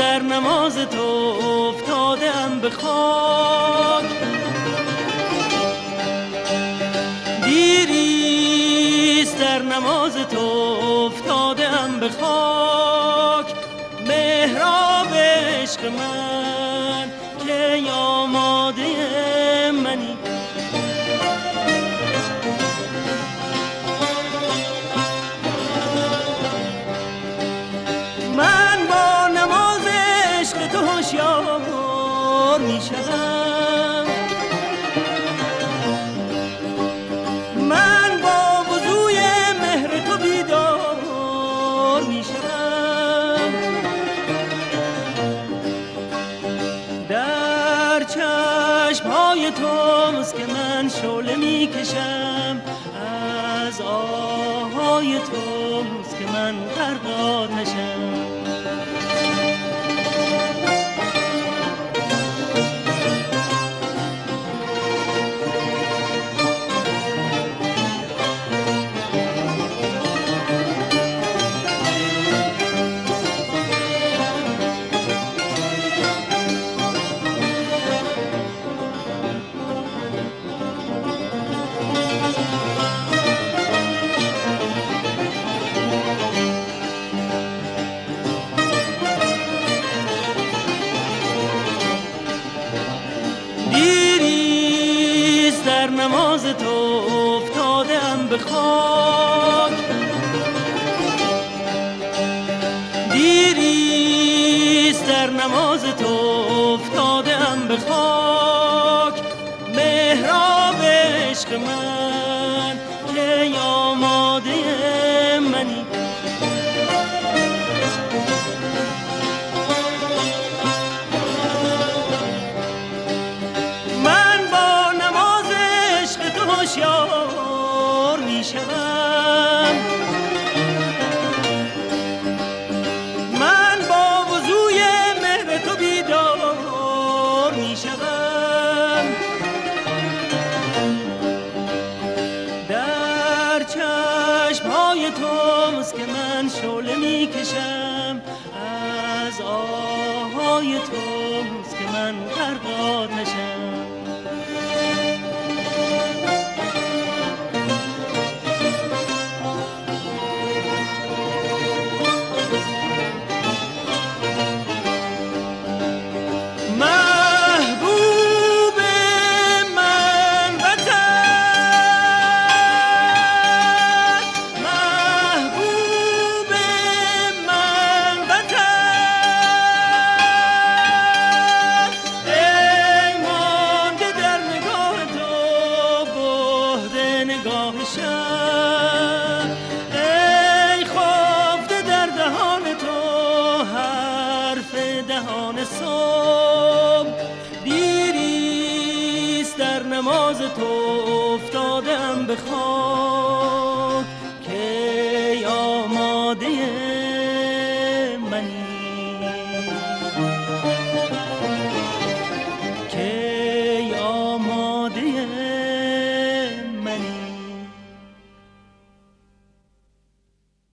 در نماز تو افتادم به خاک، دیریست در نماز تو افتادم به خاک. محراب عشق من که آماده منی، من با نماز عشق تو هوشیار می شدم، من با وضوی مهر تو بیدار می شدم. در چشمهای توست که من شعله می کشم، از آهای توست که من غرق آتشم. نماز تو افتادم به خاک، دیریست در نماز تو افتادم به خاک. محراب عشق من که آماده منی، هوشیار می شدم، من با وضوی مهر تو بیدار می شدم. در چشمهای توست که من شعله می کشم، از آهای توست که من غرق آتشم. نماز تو افتادم به خاک که آماده